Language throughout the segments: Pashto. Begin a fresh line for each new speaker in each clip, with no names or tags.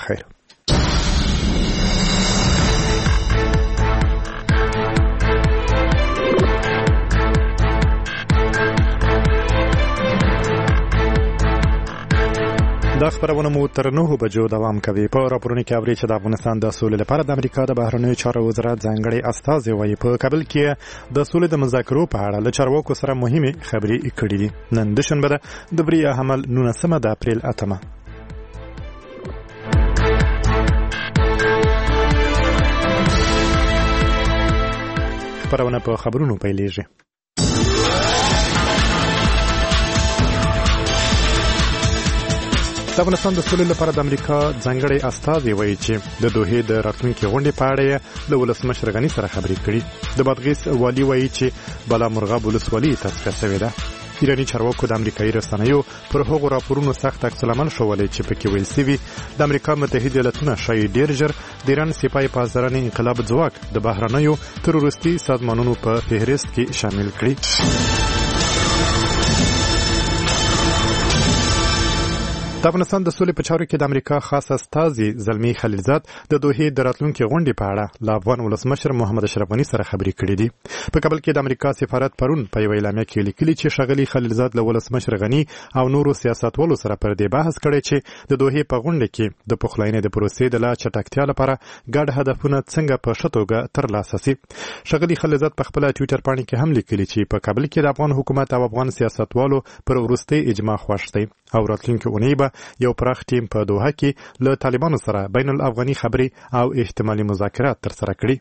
بخیر. دا خبرونه مو تر 9 بجو دوام کوي. په راپورونو کې اوري چې د افغانستان د سولې لپاره د امریکا د بهرنیو چارو وزارت ځانګړي استازي وایي په کابل کې د سولې د مذاکرو په اړه له چارواکو سره مهمه خبرې کړې دي. نن د شنبه د بری حمل 19 د اپریل 8 خبرونه په خبرونو پیلېږي. د افغانستان د سولې لپاره د امریکا ځانګړي استازي وایي چې د دوحې د راتلونکي غونډې په اړه له ولسمشر غني سره خبرې کړي. د بادغیس والي وایي چې بالا مرغاب ولسوالي تصفیه شوې ده. ایراني چارواکو د امریکایي رسنیو پر هغو راپورونو سخت عکس العمل ښوولی چې پکې ویل شوي د امریکا متحده ایالتونه ښایي ډېر ژر د ایران سپاه پاسداراني انقلاب ځواک د بهرنیو تروریستي سازمانونو په فهرست کې شامل کړي. د افغانستان د سولې په چارو کې د امریکا خاص استازي زلمی خلیلزاد د دوحې د راتلونکي غونډې په اړه له افغان ولسمشر محمد اشرف غني سره خبرې کړې دي. په کابل کې د امریکا سفارت پرون په یوه اعلامیه کې لیکلي چې ښاغلي خلیلزاد له ولسمشر غني او نورو سیاستوالو سره پر دې بحث کړی چې د دوحې په غونډه کې د پخلاینې د پروسې د لا چټکتیا لپاره ګډ هدفونه څنګه په ښه توګه ترلاسه شي. ښاغلي خلیلزاد په خپله ټویټر پاڼه کې هم لیکلي چې په کابل کې د افغان حکومت او افغان سیاستوالو پر وروستي اجماع خوښ دی او راتلونکي اونۍ به یو پراخ ټیم په دوحه کې له طالبانو سره بین الافغاني خبرې او احتمالي مذاکرات ترسره کړي.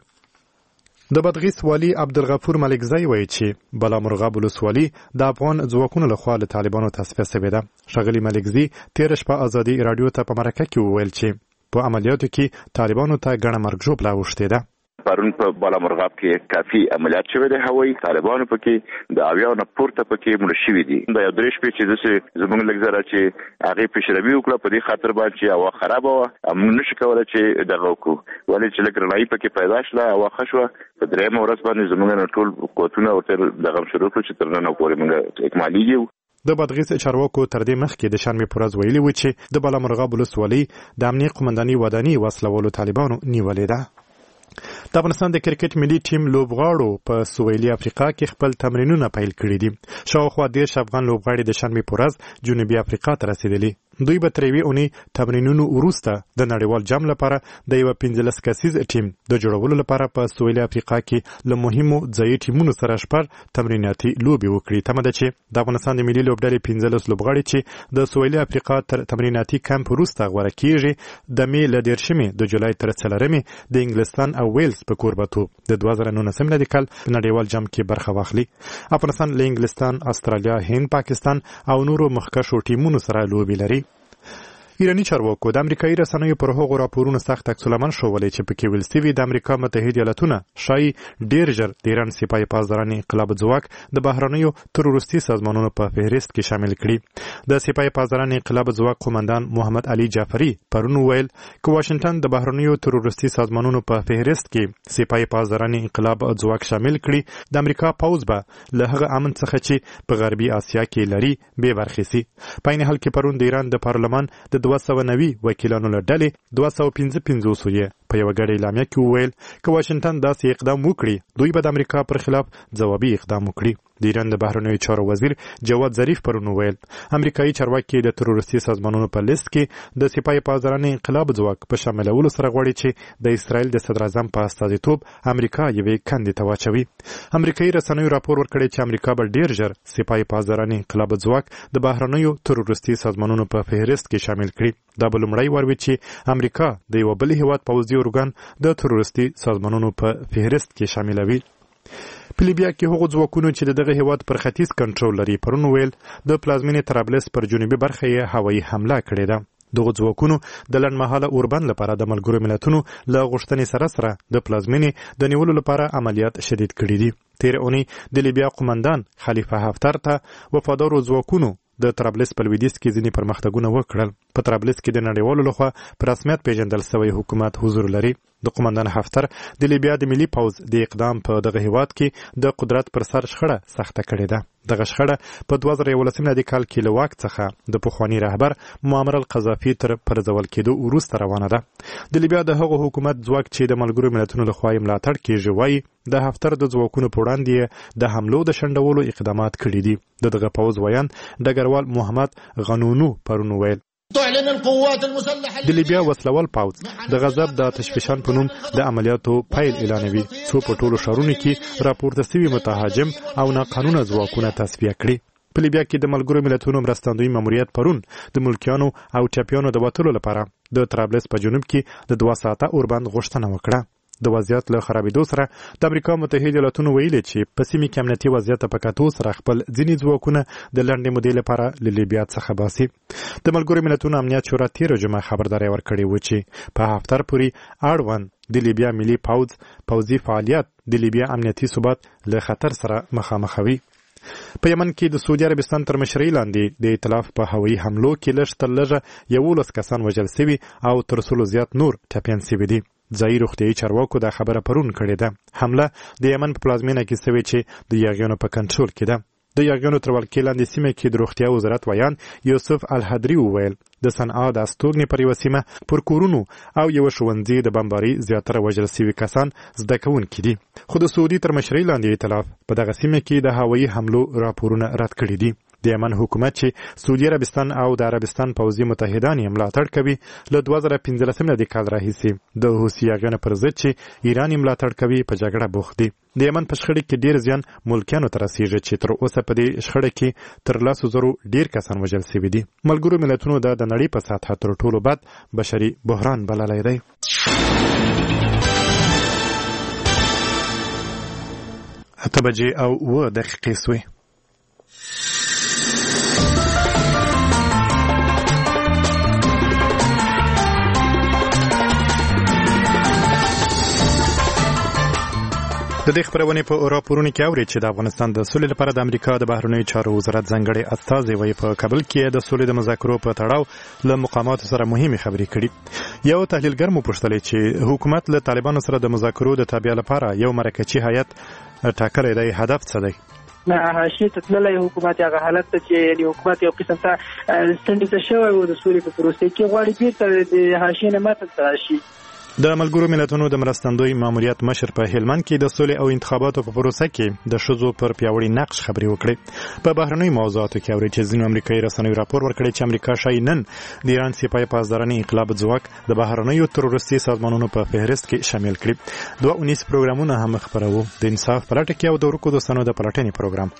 د بادغیس والي عبدالغفور ملکزی وایي چې بالا مرغاب ولسوالي د افغان ځواکونو لخوا له طالبانو تصفیه شوې ده. ښاغلي ملکزي تېره شپه ازادي راډیو ته په مرکه کې وویل چې په عملیاتو کې طالبانو ته ګڼه مرګ ژوبله اوښتې ده.
پرون په بالا مرغاب کې کافي عملیات شوی دی. هوایي طالبانو پکې د اویاو نه پورته پکې مړ شوي دي. د یو درې شپې چې زموږ لږ ذره چې هغې پیشروي وکړه په دې خاطر باندې چې هوا خرابه وه موږ نشو کولی چې دغه وکړو، ولې چې لږ رڼایي پکې پیدا شوه، هوا ښه شوه. په درېیمه ورځ باندې زموږ نه ټول قوتونه ورته دغه شروع کړو چې تر نن پورې موږ اکمالېږي.
د بادغیس چارواکو تر دې مخکې د شنبې په ورځ ویلي و چې د بالا مرغاب ولسوالي د امنیه قومنداني وداني وسلوالو طالبانو نیولې ده. د افغانستان د کرکټ ملي ټیم لوبغاړو په سویلي افریقا کې خپل تمرینونه پیل کړي دي. شاوخوا 10 افغان لوبغاړي د شنبې په ورځ جنوبي افریقا ته رسیدلي. دوی به تر یوې اونۍ تمرینونو وروسته د نړیوال جام لپاره د یوه 15 کسیز ټیم د جوړولو لپاره په سویلي افریقا کې له مهمو ځایي ټیمونو سره شپږ تمریناتي لوبې وکړي. تمه ده چې د افغانستان د ملي لوبډلې 15 لوبغاړي چې د سویلي افریقا تر تمریناتي کمپ وروسته غوره کیږي د مې له 13 د جولای تر 4 د انګلستان او ویلز په کوربتوب د 2019 میلادي کال په نړیوال جام کې برخه واخلي. افغانستان له انګلستان، استرالیا، هند، پاکستان او نورو مخکښو ټیمونو سره لوبې لري. ایراني چارواکو د امریکایي رسنیو پر هغو راپورونو سخت عکس العمل ښوولی چې پکې ویل شوي د امریکا متحده ایالتونه ښایي ډېر ژر د ایران سپاه پاسداراني انقلاب ځواک د بهرنیو تروریستي سازمانونو په فهرست کې شامل کړي. د سپاه پاسداراني انقلاب ځواک قومندان محمد علي جعفري پرون وویل که واشنګټن د بهرنیو تروریستي سازمانونو په فهرست کې سپاه پاسداراني انقلاب ځواک شامل کړي د امریکا پوځ به له هغه امن څخه چې په غربي اسیا کې لري بې برخې شي. په عین حال کې پرون د ایران د پارلمان د 290 وکیلانو له ډلې 255 یې په یوه ګډه اعلامیه کې وویل که واشنګټن داسې اقدام وکړي دوی به د امریکا پر خلاف ځوابي اقدام وکړي. د ایران د بهرنیو چارو وزیر جواد ظریف پرون وویل امریکایي چارواکي د تروریستي سازمانونو په لیست کې د سپاه پاسداراني انقلاب ځواک په شاملولو سره غواړي چې د اسرائیل د صدر اعظم په استازیتوب امریکا یوې کندې ته واچوي. امریکایي رسنیو راپور ورکړی چې امریکا به ډېر ژر سپاه پاسداراني انقلاب ځواک د بهرنیو تروریستي سازمانونو په فهرست کې شامل کړي. دا به لومړی وار وي چې امریکا د یو بل هیواد پوځي ارګان د تروریستي سازمانونو په فهرست کې شاملوي. په لیبیا کې هغو ځواکونو چې دغه هیواد پر ختیځ کنټرول لري پرون ویل د پلازمینې طرابلس پر جنوبي برخه یې هوایي حمله کړې ده. دغه ځواکونو د لنډمهاله اوربند لپاره د ملګرو ملتونو له غوښتنې سره د پلازمینې د نیولو لپاره عملیات شدید کړي دي. تېره اونۍ د لیبیا قومندان خلیفه حفتر ته وفادارو ځواکونو د طرابلس په لویدیځ کې ځینې پرمختګونه وکړل. په طرابلس کې د نړیوالو لخوا په رسمیت پیژندل شوی حکومت حضور لري. د قومندان حفتر د لیبیا د ملي پوځ د اقدام په دغه هیواد کې د قدرت پر سر شخړه سخته کړې ده. دغه شخړه په 2011 کال کې له واک څخه د پخوانی رهبر معمر القذافي تر پرځول کېدو وروسته روانه ده. د لیبیا د هغو حکومت ځواک چې د ملګرو ملتونو لخوا یې ملاتړ کېږي وایي د حفتر د ځواکونو په وړاندې د حملو د شنډولو اقدامات کړي دي. دغه پوځ ویان ډګروال محمد غنونو پرون ویل د لیبیا وسلوال پوځ د غضب د تشویشان په نوم د عملیاتو پیل اعلانوي څو په ټولو ښارونو کې راپورته شوي متهاجم او ناقانونه ځواکونه تصفیه کړي. په لیبیا کې د ملګرو ملتونو مرستندوی ماموریت پرون د ملکیانو او ټاپیانو د وتلو لپاره د طرابلس په جنوب کې د 2 ساعته اوربند غوښتنه وکړه. د وضعیت له خرابېدو سره د امریکا متحده ایالاتونو ویلي چې په سیمه کې امنیتي وضعیت په کتو سره خپل ځینې ځواکونه د لنډې مودې لپاره له لیبیا څخه باسي. د ملګرو ملتونو امنیت شورا تېره جمعه خبرداری ورکړې و چې په هفتر پورې اړوند د لیبیا ملي پوځي فعالیت د لیبیا امنیتي ثبات له خطر سره مخامخوي. په یمن کې د سعودي عربستان تر مشرۍ لاندې د ائتلاف په هوایي حملو کې لږ تر لږه 11 کسان وژل شوي او تر 100 زیات نور ټپیان شوي دي. ځایي روغتیایي چارواکو دا خبره پرون کړې ده. حمله د یمن په پلازمینه کې شوې چې د یاغیانو په کنټرول کې ده. د یاغیانو تر ولکې لاندې سیمه کې د روغتیا وزارت ویان یوسف الحدري وویل د صنعا د استوګنې پر یوه سیمه پر کورونو او یو ښوونځي د بمبارۍ زیاتره وژل شوي کسان زده کوونکي دي. خو د سعودي تر مشرۍ لاندې ائتلاف په دغه سیمه کې د هوایي حملو راپورونه رد کړي دي. د یمن حکومت چې سعودي عربستان او د عربستان پوځي متحدان یې ملاتړ کوي له 2015 کال راهیسې د حوثي یاغیانو پر ضد چې ایران یې ملاتړ کوي په جګړه بوخت دي. د یمن په شخړه کې ډیر زیان ملکیانو ته رسیږي چې تر اوسه په دې شخړه کې تر 100,000 ډیر کسان وژل شوي دي. ملګرو ملتونو د نړۍ په سطحه تر ټولو بد بشري بحران بللی دی. 8:09 سوې. د دې خبرونې په راپورونو کې اوري چې د افغانستان د سولې لپاره د امریکا د بهرنیو چارو وزارت ځانګړی استازی وایي په کابل کې د سولې د مذاکرو په تړاو له مقاماتو سره مهمې خبرې کړي. یو تحلیلګر مو پوښتلی چې حکومت له طالبانو سره د مذاکرو د تابع لپاره یو مرکزي هیئت ټاکلی دی، هدف څه دی؟
حاشیې ته تللی حکومت هغه حالت ته چې یعنې حکومت یو قسم ته ستنډیزه شوی و د سولې په پروسې کې غواړي بېرته د حاشیې نه متن ته راشي.
د ملګرو ملتونو د مرستندوی ماموریت مشر په هلمند کې د سولې او انتخاباتو په پروسه کې د ښځو پر پیاوړي نقش خبرې وکړې. په بهرنیو موضوعاتو کې اوري چې ځینو امریکایي رسنیو راپور ورکړی چې امریکا ښایي نن د ایران سپاه پاسدارانه انقلاب ځواک د بهرنیو تروریستي سازمانونو په فهرست کې شامل کړي. 2 پروګرامونه هم خپروو، د انصاف په لټه کې او د ورکو دوستانو د پلټنې پروګرام.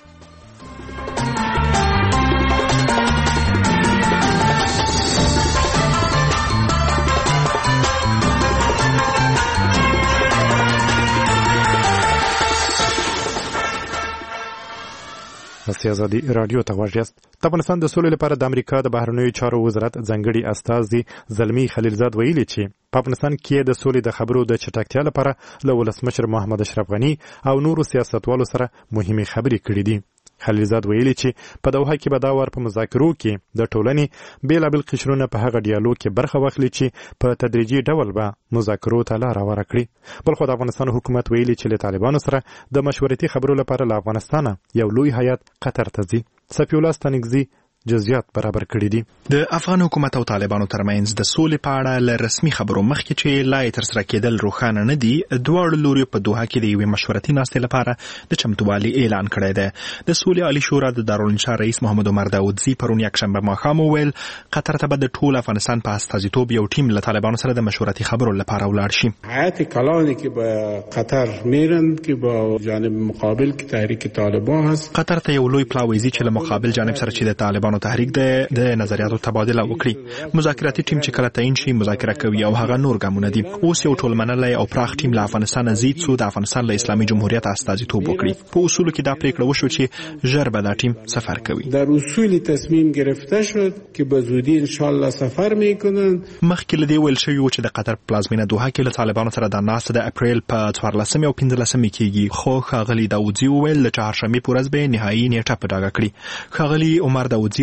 ازادي رادیو ته غوږ یاست. د افغانستان د سولې لپاره د امریکا د بهرنیو چارو وزارت ځانګړي استازي زلمي خلیلزاد ویلي چې په افغانستان کې د سولې د خبرو د چټکتیا لپاره له ولسمشر محمد اشرف غني او نورو سیاستوالو سره مهمې خبرې کړې دي. خلیلزاد ویلي چې په دوحه کې به دا وار په مذاکرو کې د ټولنې بیلابیل قشرونه په هغه ډیالوګ کې برخه واخلي چې په تدریجي ډول به مذاکرو ته لاره هواره کړي. بلخو د افغانستان حکومت ویلي چې له طالبانو سره د مشورتي خبرو لپاره له افغانستانه یو لوی هیات قطر ته ځي. صفي الله ستانکزي جزئیات برابر کړي دي.
د افغان حکومت او طالبانو ترمنځ د سولې په اړه له رسمي خبرو مخکې چې لا تر سره کېدل روښانه نه دي، دواړو لوري په دوحه کې د یوې مشورتي ناستې لپاره د چمتووالي اعلان کړی دی. د سولې عالی شورا د دارالانشا رئیس محمد عمر داودزي پرون یکشنبه ماښام وویل قطر ته به د ټول افغانستان په استازیتوب یو ټیم له طالبانو سره د مشورتي خبرو لپاره ولاړ شي.
هیئت کلانی که به قطر میرن که با جانب مقابل که تحریک طالبان هست،
قطر ته یو لوی پلاویزي چې له مقابل جانب سره چې د طالبانو تحریک د نظریاتو تبادله وکړي. مذاکراتي ټیم چې کله تعین شي مذاکره کوي او هغه نور ګامونه دي. اوس یو ټول منلی او پراخ ټیم له افغانستان زی څو د افغانستان له اسلامي جمهوریت استازیتوب وکړي. په اصولو کې دا پریکړه وشو چې ژر به دا ټیم سفر کوي.
در اصول تصمیم گرفته شد که به زودی ان شاء الله سفر میکنن.
مخکې له دې ویل شوی و چې د قطر پلازمینه دوحه کې له طالبانو سره د ناسته د اپریل په 14 او 15 کېږي. خو ښاغلي داودزي وویل د چهارشنبې په ورځ به نهایي نیټه په ډاګه کړي. ښاغلي عمر داودزي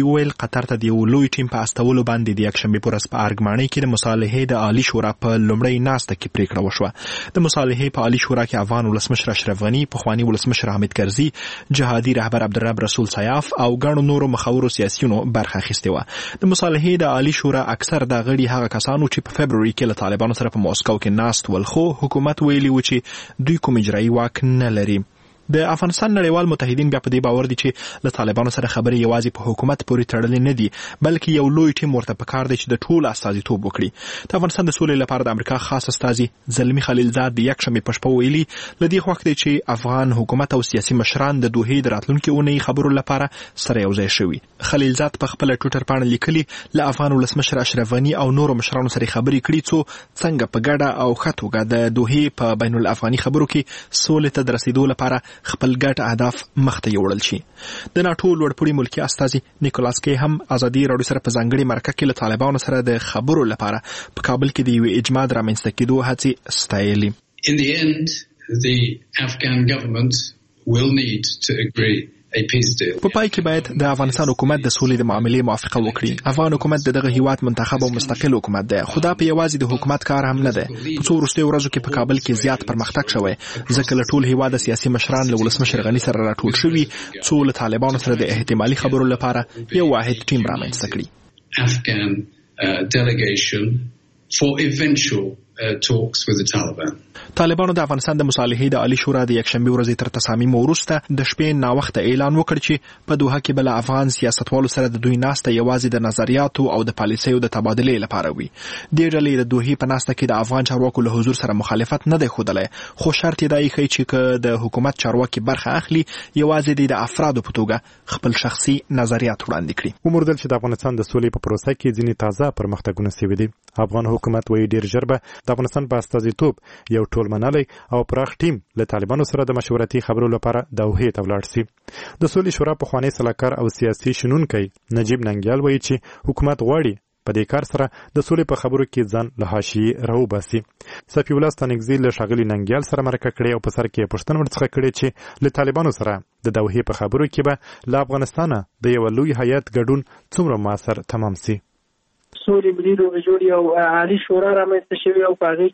خلیجي وویل قطر ته د یو لوی ټیم په استولو باندې د یکشنبې په ورځ په ارګمانۍ کې د مصالحې د عالي شورا په لومړۍ ناسته کې پریکړه وشوه. د مصالحې په عالي شورا کې افغان ولسمشر اشرف غني، پخواني ولسمشر حامد کرزي، جهادي رهبر عبدالرب رسول سیاف او ګڼو نورو مخورو سیاسیونو برخه اخیستې وه. د مصالحې د عالي شورا اکثر د غړي هغه کسانو چې په فبروري کې له طالبانو سره په موسکو کې ناست ول، خو حکومت ویلي و چې دوی کوم اجرایي واک نه لري. د افغانستان نړیوال متحدین بیا په دې باور دي چې له طالبانو سره خبرې یوازې په حکومت پورې تړلې نه دي، بلکې یو لوی ټیم ورته پکار دی چې د ټولو استازیتوب وکړي. د افغانستان د سولې لپاره د امریکا خاص استازي زلمي خلیلزاد د یکشنبې په شپه ویلي له دې خوښ دی چې افغان حکومت او سیاسي مشران د دوحې د راتلونکي اونۍ خبرو لپاره سره یو ځای شوي. خلیلزاد په خپل ټویټر باندې لیکلي له افغان ولسمشر اشرف غني او نورو مشرانو سره خبرې کړي څو څنګه په ګډه او ښه توګه د دوحې په بین الافغاني خبرو کې سولې ته د رسیدو لپاره خپل ګډ اهداف مخته یوړل شي. د ناټو لوړپوړي ملکی استازي نیکولاس کی هم ازادي راډیو سره په ځانګړي مرکه کې له طالبانو سره د خبرو لپاره په کابل کې د یو اجماع رامنځته کېدو هڅې ستایلي.
In the end, the Afghan government will need to agree a peace deal.
په پای کې باید د افغانستان حکومت د سولې د معاملې موافقه وکړي. افغان حکومت دغه هیواد منتخب او مستقل حکومت دی، خو دا په یوازې د حکومت کار هم نه دی. په څو وروستیو ورځو کې په کابل کې زیات پرمختګ شوی، ځکه له ټول هیواد سیاسي مشران له ولسمشر غني سره راټول شوي څو له طالبانو سره د احتمالي خبرو لپاره یو واحد ټیم رامنځته کړي.
Afghan delegation for eventual talks with the Taliban.
طالبانو د افغانستان د مصالحې د عالي شورا د یکشنبې ورځې تر تصامیم وروسته د شپې ناوخته اعلان وکړ چې په دوحه کې بل افغان سیاستوالو سره د دوی ناسته یوازې د نظریاتو او د پالیسیو د تبادلې لپاره وي. دې ډلې د دوحې په ناسته کې د افغان چارواکو له حضور سره مخالفت نه دی ښودلی، خو شرط یې دا ایښی چې که د حکومت چارواکي برخه اخلي یوازې د افرادو په توګه خپل شخصي نظریات وړاندې کړي.
وموندل چې د افغانستان د سولې په پروسه کې ځینې تازه پرمختګونه شوي دي. افغان حکومت وایي ډېر ژر به د افغانستان په استازیتوب یو ټول منلی او پراخ ټیم له طالبانو سره د مشورتي خبرو لپاره دوحې ته ولاړ سي. د سولې شورا پخوانی سلاکار او سیاسي شنونکی نجیب ننګیال وایي چې حکومت غواړي په دې کار سره د سولې په خبرو کې ځان له حاشیې راوباسي. صفي الله ستانکزي له ښاغلي ننګیال سره مرکه کړې او په سر کې پوښتنه ورڅخه کړې چې له طالبانو سره د دوحې په خبرو کې به له افغانستانه د یو لوی هیات ګډون څومره موثر تمام سي.
سولې ملي روغې جوړې او عالي شورا رامنځته شوې او په هغې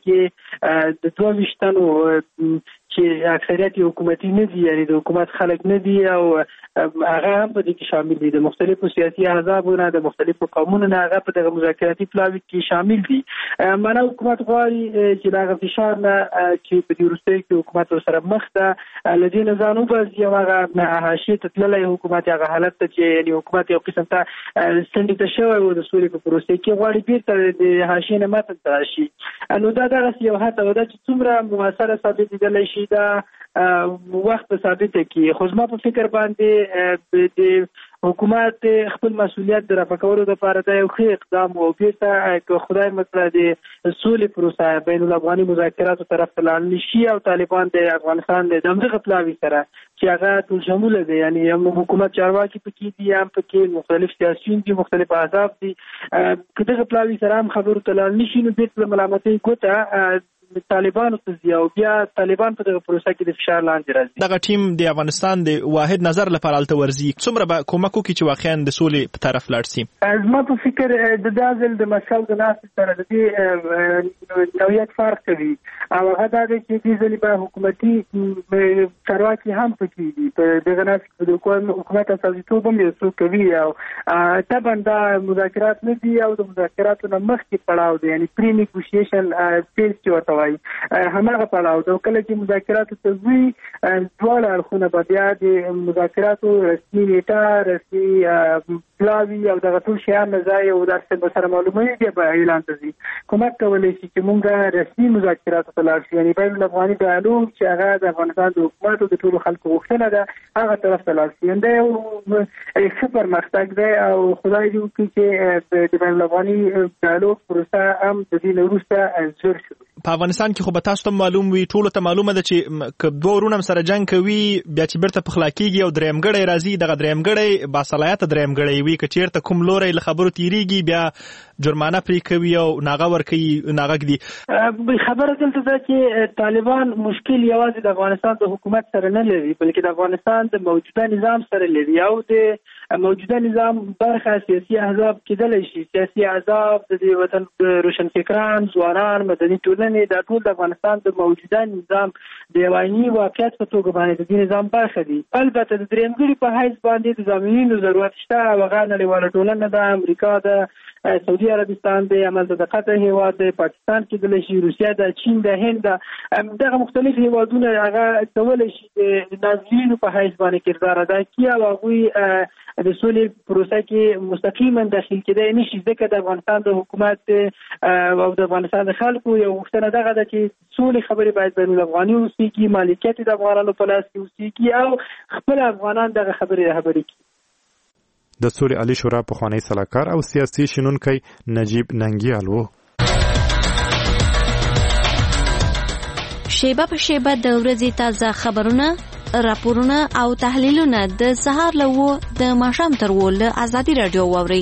کې د 22 تنو چې اکثریت حکومتي نه دي، یعنی د حکومت خلک نه دي، او هغه هم په دې کې شامل دي. د مختلفو سیاسي احزابو نه، د مختلفو قومونو نه هغه په دغه مذاکراتي پلاوي کې شامل دي. معنا حکومت غواړي چې دغه فشار نه چې په دې وروستیو کې حکومت ورسره مخ ده له دې نه ځان وباسي او هغه حاشیې ته تللی حکومت هغه حالت ته چې یعنی حکومت یو قسم ته څنډې ته شوی و د سولې په پروسې کې غواړي بیرته د حاشیې نه متن ته راشي. نو دا دغسې یو هڅه ده چې څومره مؤثره ثابتېدلی شي دا وخت به ثابته کړي. خو زما په فکر باندې د حکومت خپل مسؤلیت د رفع کولو لپاره دا یو ښه اقدام و. بیرته که خدای مکړه د سولې پروسه بین الافغاني مذاکراتو طرف ته لاړ شي او طالبان د افغانستان د دغه پلاوي سره چې هغه ټول شموله دی، یعنی هم حکومت چارواکي پکې دي، هم پکې مختلف سیاسیون دي، مختلف احزاب دي، که دغه پلاوي سره هم خبرو ته لاړ نشي نو بیرته د ملامتۍ ګوته طالبانو ته ځي او بیا طالبان په دغه پروسه کې د فشار لاندې راځي.
دغه ټیم د افغانستان د واحد نظر لپاره هلته ورځي، څومره به کومک وکړي چې واقعا د سولې په طرف لاړ شي؟
زما په فکر د دا ځل د مسکو د ناستې سره د دې نوعیت فرق کوي او هغه دا دی چې دې ځلې به حکومتي چارواکي هم پکې دي. په دغه ناستې کې د حکومت استازیتوب هم یو څوک کوي او طبعا دا مذاکرات نه دي او د مذاکراتو نه مخکې پړاو دی، یعنی پری نیګوشیشن فیز چې ورته هماغه پړاو ده. کله چې مذاکراتو ته ځي دواړه اړخونه به بیا د مذاکراتو رسمي نیټه، رسمي پلاوي او دغه ټول شیان نه ځای او داسې به سره معلوموي بیا به اعلان ته ځي. کومک کولی شي چې موږ رسمي مذاکراتو ته لاړ شو، یعنې بین الافغاني ډایالوګ چې هغه د افغانستان د حکومت او د ټولو خلکو غوښتنه ده هغه طرف ته لاړ شي. دا یو ښه پرمختګ دی او خدای دې وکړي چې د بین الافغاني ډایالوګ پروسه هم د دې نه وروسته زر شو.
په افغانستان کې خو به تاسو ته معلوم وي، ټولو ته معلومه ده چې که دوه ورونه سره جنګ کوي بیا چې بیرته پخلا کېږي او درېیمګړی راځي، دغه درېیمګړی باصلاحیته درېیمګړی وي. که چېرته کوم لوری له خبرو تېرېږي بیا جرمانه پرې کوي او ناغه ورکوي، ناغه ږدي.
خبره دلته ده چې طالبان مشکل یوازې د افغانستان د حکومت سره نه لري، بلکې د افغانستان د موجوده نظام سره لري او د موجوده نظام برخه سیاسي احزاب کېدلی شي. سیاسي احزاب د دې وطن د روشنفکران، ځوانان، مدني ټولنې دا ټول د افغانستان د موجوده نظام د یو عیني واقعیت په توګه باندې د دې نظام برخه دي. البته د درېمګړي په حیث باندې د ضامنینو ضرورت شته. هغه نړیواله ټولنه ده، امریکا ده، سعودي عربستان دی، عملته د قطر هیواد دی، پاکستان کېدلی شي، روسیه ده، چین ده، هند ده. دغه مختلف هیوادونه هغه کولی شي د ناظرینو په حیث باندې کردار ادا کړي او هغوی د سولې پروسه کې مستقیما داخل کېدای نه شي، ځکه د افغانستان د حکومت او د افغانستان د خلکو یو غوښتنه دغه ده چې سولې خبرې باید بین الافغاني اوسېږي، مالکیت د افغانانو په لاس کې اوسېږي او خپل افغانان دغه خبرې رهبري کړي.
د سولې عالی شورا پخوانی سلاکار او سیاسي شنونکی نجیب ننګیال و.
شیبه په شیبه د ورځې تازه خبرونه، راپورونه او تحلیلونه د سهار له 9 د ماښام تر 10 له ازادي رادیو واورئ.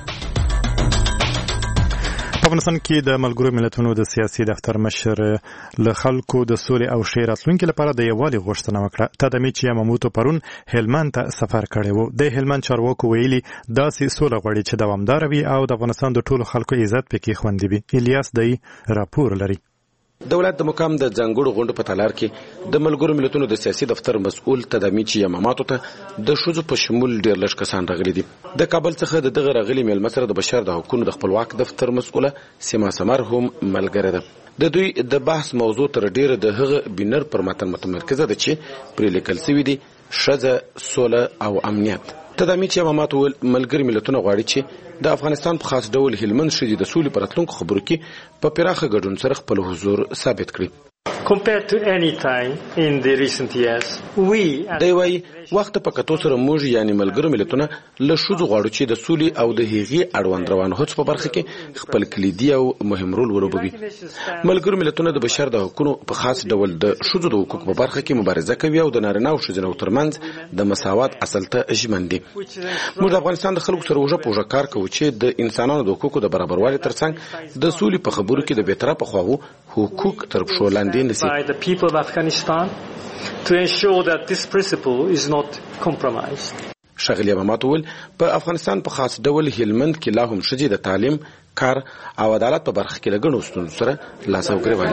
په افغانستان کې د ملګرو ملتونو د سیاسي دفتر مشر له خلکو د سولې او ښې راتلونکي لپاره د یووالي غوښتنه وکړه. تادمیچ یاماموتو پرون هلمند ته سفر کړی و. د هلمند چارواکو ویلي داسې سوله غواړي چې دوامداره وي او د افغانستان د ټولو خلکو عزت پکې خوندي وي. الیاس دای راپور لري.
دولت د مقام د ځانګړو غونډو په تالار کې د ملګرو ملتونو د سیاسي دفتر مسؤل تدمیچ یاماماتو ته د ښځو په شمول ډېر لږ کسان راغلي دي. د کابل څخه د دغه راغلي میلمه سره د بشر د حقوقو د خپلواک دفتر مسؤله سیما سمر هم ملګری ده. د دوی د بحث موضوع تر ډیره د هغه بینر پر متن متمرکزه ده چې پرې لیکل شوی دي ښځه، سوله او امنیت. تدمیچ یاماماتو ملګري ملتونه غواړي چې د افغانستان په خاص ډول هلمند ښځې د سولې په راتلونکو خبرو کې په پراخه ګډون سره خپل حضور ثابت کړي.
Compared to any time in the recent years,
دی وايي وخت په کتو سره موږ یعنی ملګرو ملتونه له ښځو غواړو چې د سولې او د هغې اړوند روانو هڅو په برخه کې خپل کلیدي او مهم رول ولوبوي. ملګرو ملتونه د بشر د حقوقو په خاص ډول د ښځو د حقوقو په برخه کې مبارزه کوي او د نارینه او ښځینه ترمنځ د مساوات اصل ته ژمن دي. موږ د افغانستان د خلکو سره وژه پوژه کار کوو چې د انسانانو د حقوقو د برابروالي ترڅنګ د سولې په خبرو کې د بیطرفه خواهو حقوق تر پښو لاندې نشي.
by the people of Afghanistan to ensure that this principle is not compromised.
شغلی یاماماتو په افغانستان په خاص ډول هلمند کې لا هم ښځې د تعلیم، کار او عدالت په برخه کې له ګڼو ستونزو سره لاس او ګرېوان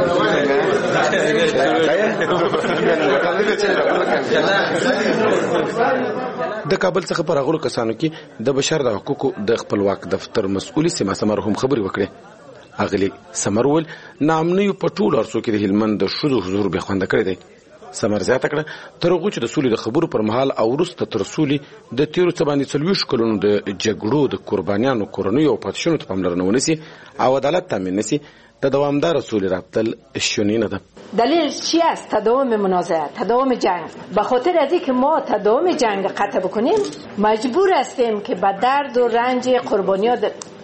دي. د کابل څخه پر راغلو کسانو کې د بشر د حقوقو د خپلواک دفتر مسؤل سیما سمر هم خبرې وکړې. اغلی سمر ول نامنیو په ټولو ارڅو کې د هلمند د ښځو حضور بې خونده کړی دی. سمر زیاته کړه تر هغو چې د سولې د خبرو پر مهال او وروسته تر سولې د تیرو څه باندې 40 کلونو د جګړو د قربانیانو کورنیو او پاتې شونو ته پاملرنه ونیسي او عدالت تامین نسي، د دوامدار سولې راتل شونی نه ده.
دلیل چی است؟ تداوم منازعه، تداوم جنگ. به خاطر از اینکه ما تداوم جنگ قطع بکنیم مجبور هستیم که به درد و رنج قربانیان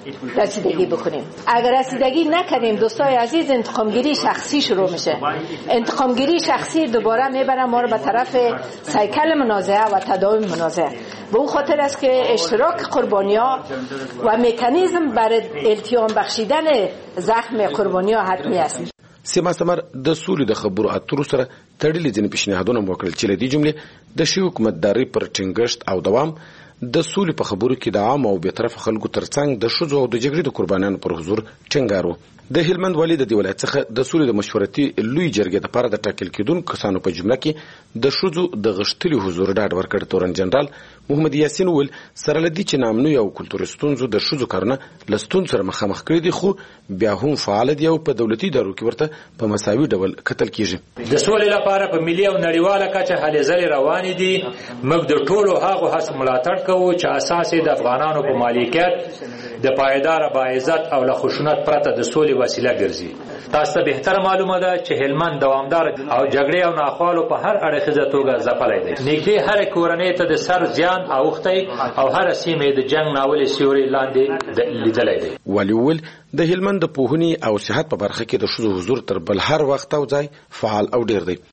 رسیدگی بکنیم. اگر رسیدگی نکنیم دوستای عزیز انتقامگیری شخصی شروع میشه. انتقامگیری شخصی دوباره میبره ما رو به طرف سیکل منازعه و تداوم منازعه. به اون خاطر است که اشتراک قربانیان و مکانیزم برای التیام بخشیدن زخم قربانیان حتمی است.
سیما سمر د سولې د خبرو اترو سره تړلې ځینې پیشنهادونه وکړل چې له دې جملې د ښې حکومتدارۍ پر ټینګښت او دوام، د سولې په خبرو کې د عام او بیطرفه خلکو ترڅنګ د ښځو او د جګړې د قربانیانو پر حضور ټینګار و. د هلمند والي د دې ولایت څخه د سولې د مشورتي لوی جرګې لپاره د ټاکل کېدونکو کسانو په جمله کې د ښځو د غښتلي حضور ډاډ ورکړ. تورن جنرال محمد یاسین ول سره لدی چې نامنوي او کلتوري ستونزو د ښځو کارونه له ستونزو سره مخامخ کړي دي، خو بیا هم فعال دي او په دولتي ادارو کې ورته په مساوي ډول کتل کیږي.
د سولې لپاره په ملي او نړیواله کچه هلې ځلې روانې دي. موږ د ټولو هغو هڅو ملاتړ کوو چې اساس د افغانانو په مالکیت د پایدار باعزت او له خشونت پرته د سولې وسیله ګرځي. تاسو ته بهتر معلومه ده چې هلمند دوامدار او جګړې او ناخوالو په هر اړخیزه توګه ځپلی دی. نږدې هر کورنۍ ته د سر زیان اوښتی او هر سیمه د جنگ ناولې سیوري لاندې لیدلی دی.
والي وویل د هلمند د پوهنې او صحت په برخه کې د ښځو حضور تر بل هر وخت او ځای فعال او ډیر دی.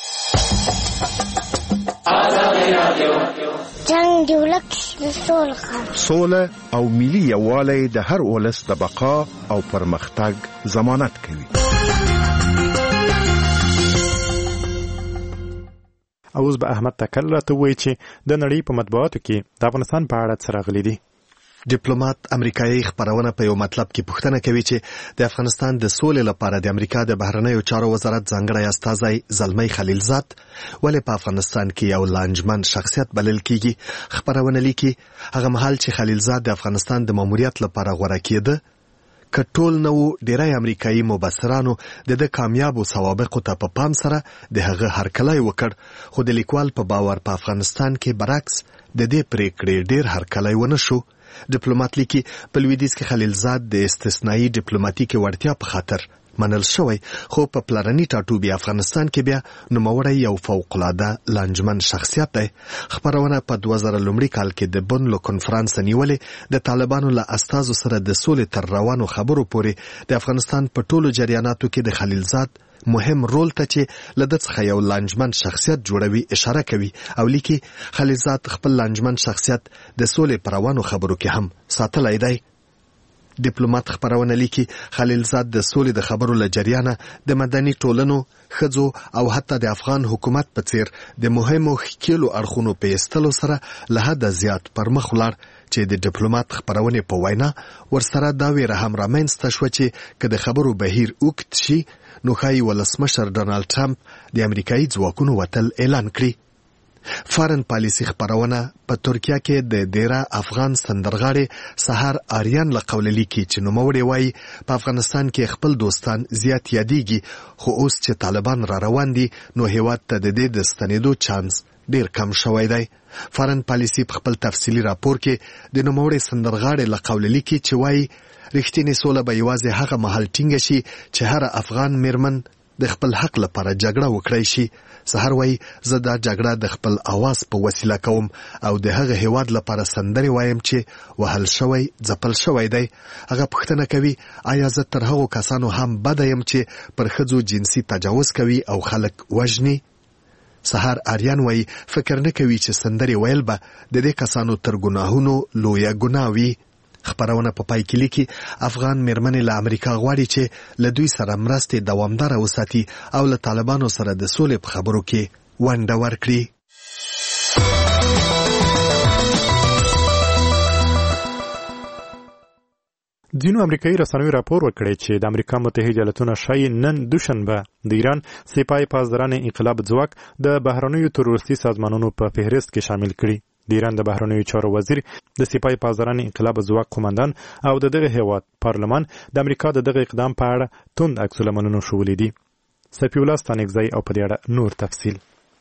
جنگ جوړک
سوله او ملي یووالی د هر ولس د بقا او پرمختګ ضمانت کوي.
اوس به احمد تکل راته وایي چې د نړۍ په مطبوعاتو کې د افغانستان په اړه څه راغلي دي.
ډیپلوماټ امریکایي خبرونه په یو مطلب کې پوښتنه کوي چې د افغانستان د سولې لپاره د امریکا د بهرنیو چارو وزارت ځانګړی استازی زلمی خلیلزاد ولې په افغانستان کې یو لانجمن شخصیت بلل کیږي. خبرونه لیکي هغه مهال چې خلیلزاد د افغانستان د ماموریت لپاره غوړه کېده کټول نو ډیری امریکایي مبصرانو د کامیابو سوابقو ته په پام سره د هغه هرکلی وکړ، خو د لیکوال په باور په افغانستان کې برعکس د دې پریکړې ډیر هرکلی ونه شو. ډیپلوماټ لیکي په لویدیځ کې خلیلزاد د استثنایی ډیپلوماټیکي وړتیا په خاطر منل شوی، خو په پلرني ټاټوبي افغانستان کې بیا نوموړی یو فوق العاده لانجمن شخصیت دی. خبرونه په 2001 کال کې د بن له کنفرانس نیولې د طالبانو له استازو سره د سولې تر روانو خبرو پورې د افغانستان په ټولو جریاناتو کې د خلیلزاد مهم رول ته چې لدې څخه یو لانجمن شخصیت جوړوي اشاره کوي او لیکي خلیلزاد خپل لانجمن شخصیت د سولې پر روانو خبرو کې هم ساتلای دی. ډیپلوماټ خبرونه لیکي خلیلزاد د سولې د خبرو له جریانه د مدني ټولنو، ښځو او حتی د افغان حکومت په څیر د مهمو ښکیلو اړخونو په ایستلو سره له حده زیات پرمخ ولاړ چې د ډیپلوماټ خبرونه په وینا ورسره دا ویره هم رامنځته شوه چې که د خبرو بهیر اوږد شي نو ښایي ولسمشر ډونالډ ټرمپ د امریکایي ځواکونو وتل اعلان کړي. فارن پالیسي خبرونه په ترکیه کې د ډیره افغان سندرغاړي سحر آریان له قوله لیکي چې نوموړی وایي په افغانستان کې خپل دوستان زیات یادېږي، خو اوس چې طالبان را روان دي نو هیواد ته د دې د ستنېدو چانس ډیر کم شوی دی. فارن پالیسي په خپل تفصیلي راپور کې د نوموړی سندرغاړي له قوله لیکي چې وایي رښتینې سوله به یوازې هغه مهال ټینګه شي چې هر افغان میرمن د خپل حق لپاره جګړه وکړی شي. سحر وایي زه دا جګړه د خپل اواز په وسیله کوم او د هغه هیواد لپاره سندرې وایم چې وهل شوی ځپل شوی دی. هغه پوښتنه کوي آیا زه تر هغو کسانو هم بده یم چې پر ښځو جنسي تجاوز کوي او خلک وژني؟ سحر آریان وایي فکر نه کوي چې سندرې ویل به د دې کسانو تر ګناهونو لویه ګناه وي. خبرونه په پای کې لیکي افغان میرمنې له امریکا غواړي چې له دوی سره مرستې دوامداره وساتي او له طالبانو سره د سولې په خبرو کې ونډه ورکړي.
ځینو امریکایي رسنیو راپور وکړی چې د امریکا متحده ایالاتونو ښایي نن دوشنبه د ایران سپاه پاسداران انقلاب ځواک د بهرنیو تروریستي سازمانونو په فهرست کې شامل کړي. د ایران د بهرنیو چارو وزیر د سپاه پاسداران انقلاب ځواک قومندان او د دغه هیواد پارلمان د امریکا د دغه اقدام په اړه توند عکس العملونه ښوولي دي. سفی الله ستانکزی او په دې اړه نور تفصیل.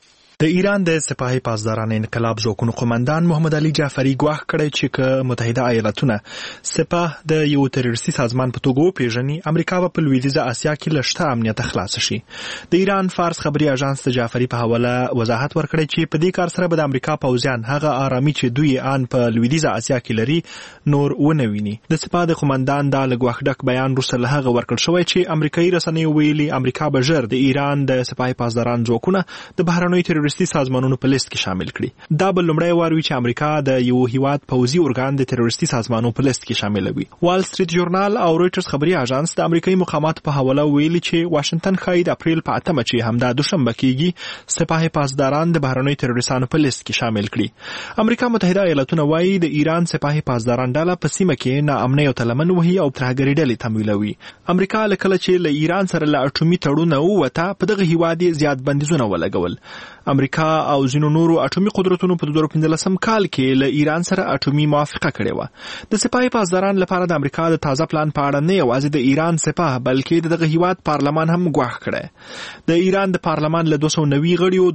د ایران د سپاه پاسداران انقلاب ځواکونو قومندان محمد علي جعفری ګواښ کړی چې که متحده ایالاتونه سپاه د یو تروریستي سازمان په توګه وپیژني، امریکا به په لویدیځه اسیا کې له شته امنیته خلاصه شي. د ایران فارس خبري اژانس د جعفری په حواله وضاحت ورکړی چې په دې کار سره به د امریکا پوځیان هغه آرامي چې دوی آن په لویدیځه اسیا کې لري نور ونه ویني. د سپاه د قومندان دا له ګواښ ډک بیان وروسته له هغه ورکړل شوی چې امریکایي رسنیو ویلي امریکا به ژر د ایران د سپاه پاسداران ځواکونه د بهرنیو تروریستي سازمانونو په لیست کې شامل کړي. دا به لومړی وار وي چې امریکا د یو هیواد پوځي ارګان د تروریستي سازمانونو په لیست کې شاملوي. وال سټریټ ژورنال او رویټرز خبري اژانس د امریکایي مقاماتو په حواله ویلي چې واشنگټن ښایي د اپریل په 8 چې همدا دوشنبه کېږي سپاه پاسداران د بهرنیو تروریستانو په لیست کې شامل کړي. امریکا متحده ایالاتونه وایي د ایران سپاه پاسداران ډله په سیمه کې ناامنۍ او تلمن وهي او ترهګري ډلې تمویلوي. امریکا کله چې له ایران سره له اټومي تړون ووته په دغه هیواد زیات بندیزونه ولګول. امریکا او ځینو نورو اټومي قدرتونو په 2015 کال کې له ایران سره اټومي موافقه کړې وه. د سپاه پاسداران لپاره د امریکا د تازه پلان په اړه نه یوازې د ایران سپاه بلکې دغه هیواد پارلمان هم ګواښ کړی. د ایران د پارلمان له 290 غړیو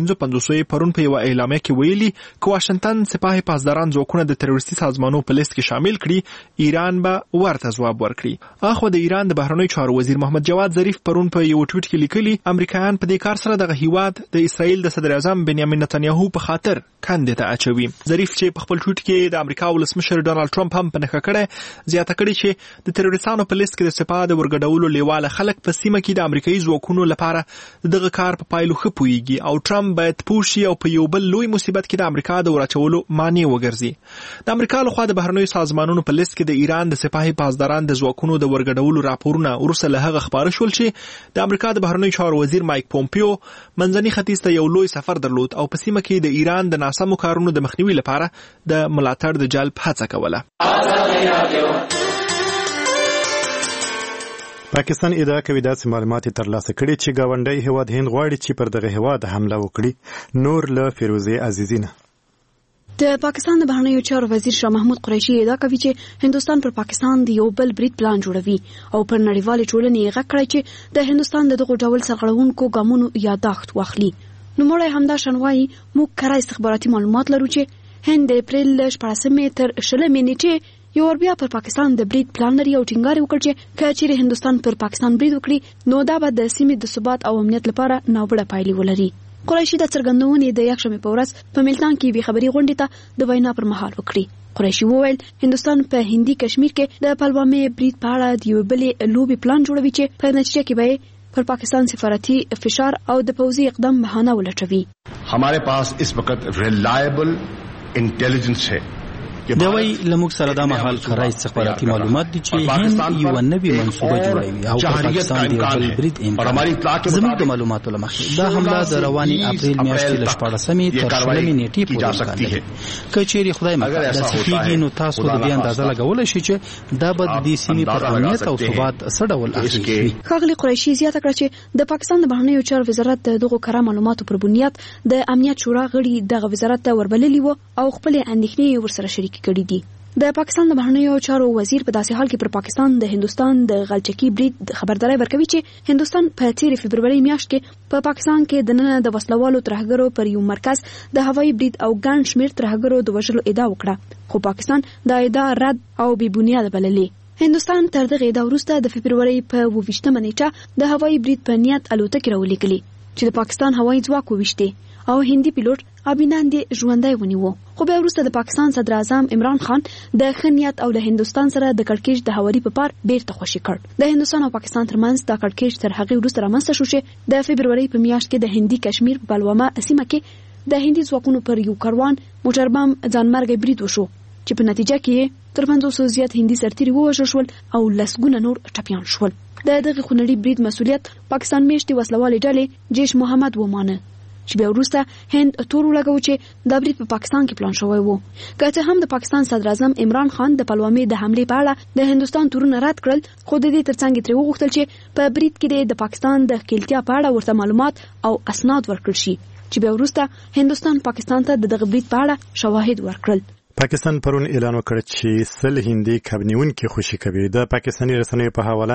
255 پرون په یو اعلامیه کې ویلي چې واشنگټن سپاه پاسداران ځواکونه د تروریستي سازمانونو په لیست کې شامل کړي، ایران به ورته ځواب ورکړي. اخو د ایران د بهرنیو چارو وزیر محمد جواد ظریف پرون په یو ټویټ کې لیکلي امریکایان په دې کار سره دغه هیواد د اسرائیل د صدر اعظم بنیامین نتنیاهو په خاطر کاندې ته اچوي. ظریف چې په خپل ټویټ کې د امریکا ولسمشر ډونالډ ټرمپ هم په نښه کړی زیاته کړې چې د تروریستانو په لیست کې د سپاه د ورګډولو لیواله خلک په سیمه کې د امریکایي ځواکونو لپاره دغه کار په پایلو ښه پوهیږي او ټرمپ باید پوه شي او په یو بل لوی مصیبت کې د امریکا د وراچولو مانع وګرځي. د امریکا لخوا د بهرنیو سازمانونو په لیست کې د ایران د سپاه پاسداران د ځواکونو د ورګډولو راپورونه وروسته له هغه خپاره شول چې د امریکا د بهرنیو چارو وزیر مایک پومپیو منځني ختیځ ته یو لوی سفر درلود او په سیمه کې د ایران د ناسمو کارونو د مخنیوي لپاره د ملاتړ د جلب هڅه کوله.
پاکستان ادعا کوي داسې معلومات ترلاسه کړي چې ګاونډی هیواد هند غواړي چې پر دغه هیواد حمله وکړي. نور له فیروزه عزیزینه.
د پاکستان د بهرنیو چارو وزیر شاه محمود قریشي ادعا کوي چې هندستان پر پاکستان د یو بل برید پلان جوړوي او پر نړیوالې ټولنې غږ کړی چې د هندستان د دغو ډول سرغړونکو ګامونو یاداښت واخلي. نوموړی همدا شان وایي موږ کره استخباراتي معلومات لرو چې هند د اپریل 14 تر 20 نیټې یو ور بیا پر پاکستان د برید پلان لري او ټینګار وکړ چې کچېره هندستان پر پاکستان برید وکړي نو دا به د سیمې د ثبات او امنیت لپاره ناوړه پایلې ولري. قریشي د څرګندونې د یکشنبه په ورځ په ملتان کې به خبري غونډه ته د وینا پر مهال وکړي. قریشي وویل هندستان په هندي کشمیر کې د پلوامې برید په اړه د یو بل لوبي پلان جوړوي چې په نتیجه کې به پر پاکستان سفارتي فشار او د پوځي اقدام بهانه ولټوي.
हमारे पास इस वक्त reliable intelligence है.
دوی لموږ سره د محل خره استخباراتي معلومات دي چې هند یو نوې منصوبه جوړوي او پاکستان د بل برید امکان زموږ د معلوماتو لمخې دا حمله د رواني اپریل میاشتې له 14 تر 16 نیټې پورې امکان لري. کچېری خدای مکه د صفیږي نو تاسو د دې اندازه لګولای شئ چې دا به د سیمې پر امنیت او ثبات سره ول اخلي.
خاغلی قریشي زیاته کړه چې د پاکستان د بهرنیو چارو وزارت دغه کره معلوماتو پر بنیاد د امنیت شورا غړي دغه وزارت ته وربللی وو او خپل اندېښنې ورسره شریک کړي دي. د پاکستان د بهرنیو چارو وزیر په داسې حال کې پر پاکستان د هندستان د غلچکی برید خبرداري ورکوي چې هندستان په 13 فبرवरी میاشت کې په پاکستان کې د نن د وسلوالو ترهګرو پر یو مرکز د هوایي برید او ګڼ شمیر ترهګرو د وژلو ادعا وکړه خو پاکستان دا ادعا رد او بې بنیاد بللې. هندستان تر دغه ادعا وروسته د فبرवरी په 28 نیټه د هوایي برید په نیت الوتکې راولېږلې چې د پاکستان هوایي ځواک وویشته او هندي پیلوټ ابیناندي ژوندۍ ونیو. خو بیا وروسته د پاکستان صدر اعظم عمران خان د خنیت او له هندستان سره د کړکېچ د هواري په پار بیرته خوشي کړ. د هندستان او پاکستان ترمنځ د کړکېچ تر هغه وروسته رامنځته شو چې د فبرवरी په میاشت کې د هندي کشمیر په پلوامه سیمه کې د هندي ځواکونو پر یو کاروان موټر بم ځانمرګي برید وشو چې په نتیجه کې تر 500 زیات هندي سرتیري ووژل شول او لسګونه نور ټپيان شول. دغه خونړي برید مسؤلیت پاکستان میشتي وسلوالې ډلې جیش محمد ومانه چې بیا وروسته هند تور ولګو چې د برید په پاکستان کې پلان شوی وو. که څه هم د پاکستان صدر اعظم عمران خان د پلوامې د حمله په اړه د هندستان تورونه رد کړل خو د دې ترڅنګ تر وغوښتل چې په برید کې د پاکستان د ښکېلتیا په اړه ورته معلومات او اسناد ورکړل شي چې بیا وروسته هندستان پاکستان ته دغه برید په اړه شواهد ورکړل.
پاکستان پرون اعلان وکړ چې 100 هندي کبنیونکي خوشي کوي. د پاکستاني رسنیو په حواله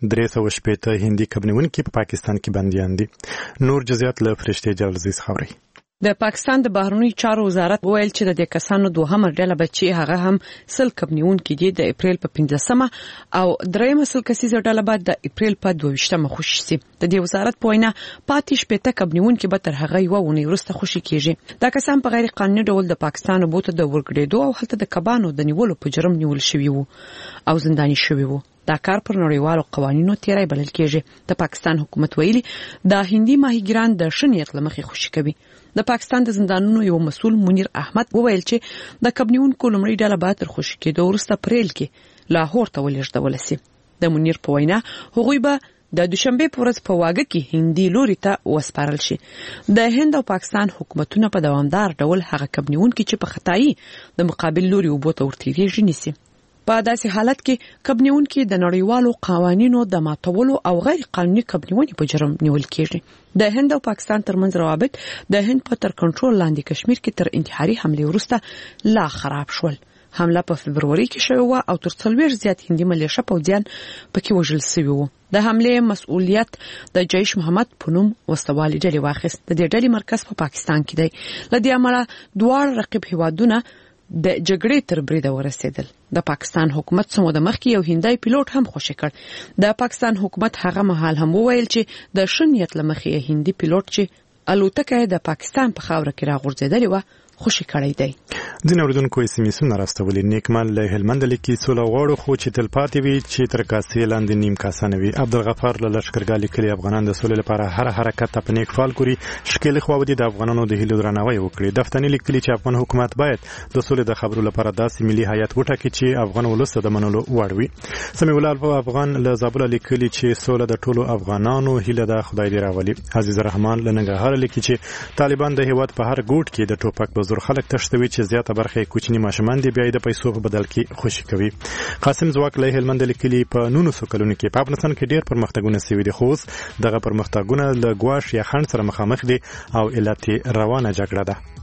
380 هندي کبنیونکي په پاکستان کې بنديان دي. نور جزئیات له فرشته جلزیز خبري.
د پاکستان د بهرنیو چارو وزارت ویل چې د کسانو دوهمه ډله بچي هغه هم سل کبنیون کې دي د اپریل په 15مه او درېمه سل کسیزه ډله بعد د اپریل په 22مه خوشي سي. د دې وزارت په وینا پاتې شپته کبنیون کې به تر هغه یو ونی ورسته خوشي کیږي. دا کسان په غیر قانوني ډول د پاکستان بوته د ورګړېدو او هلته د کبانو د نیولو په جرم نیول شوی وو او زنداني شوی وو. دا کار پر نړیوالو قوانینو تیری بلل کېږي. د پاکستان حکومت ویلي د هندي ماهیګران د شنیت لمخې خوشي کوي. د پاکستان د زندانونو یو مسؤل منیر احمد وویل چې د کبنیونکو لومړی ډله به تر خوشي کېدو وروسته اپریل کې لاهور ته ولېږدول شي. د منیر په وینا هغوی به د دوشنبه په ورځ په واګه کې هندي لوري ته وسپارل شي. د هند او پاکستان حکومتونه په دوامدار ډول هغه کبنیونکي چې په خطای د مقابل لوري وبوته ورتيږي نیسي. په داسې حالت کې کبنیونکي د نړیوالو قوانینو د ماتولو او غیر قانوني کبنیونې په جرم نیول کېږي. د هند او پاکستان ترمنځ روابط د هند په تر کنټرول لاندې کشمیر کې تر انتحاري حمله وروسته لا خراب شول. حمله په فبرवरी کې شوه او تر 40 زیات هندي ملیشه پوځیان پکې وژل شوي وو. د حمله مسؤلیت د جیش محمد پونم وسوالي ډلې واخیست. د دې ډلې مرکز په پاکستان کې دی. لدې عمله دوه رقیب هیوادونه د جګړې تر بریده ورسېدل. د پاکستان حکومت سمو د مخکې یو هندای پیلوټ هم خوشی کړ. د پاکستان حکومت هغه مهال هم وویل چې د شنیت لمخې هندي پیلوټ چې الوتکه د پاکستان په خاوره کې راغورځېدلې و خوشی کړی دی.
ځینې اوریدونکو SMS راستولي. نیکمل له هلمند لیکي سوله غواړو خو چې تل پاتې وي چې تر کاسې لاندې نیم کاسه نه وي. عبدالغفار له لشکرګاه لیکلي افغانان د سولې لپاره هر حرکت ته په نیک فال کړي. شکیل خواودي د افغانانو د هیلو درناوی وکړي. دفتنی لیکلي چې افغان حکومت باید د سولې د خبرو لپاره داسې ملي هیئت وټاکي چې افغان ولس ته د منلو وړ وي. سمیع الله افغان له زابل لیکلي چې سوله د ټولو افغانانو هیله ده، خدای دې راولي. عزیز الرحمن له ننګرهار لیکي چې طالبان د هیواد په هر ګوټ کې د ټوپک په زور خلک تښتوي چې زیاته برخه یې کوچني ماشومان دي، بیا د پیسو په بدل کې خوشي کوي. قاسم زواک له هلمند لیکلي په 1900 کلونو کې په افغانستان کې ډېر پرمختګونه شوي دي، خو دغه پرمختګونه له ګواښ یا خنډ سره مخامخ دي او علت روانه جګړه ده.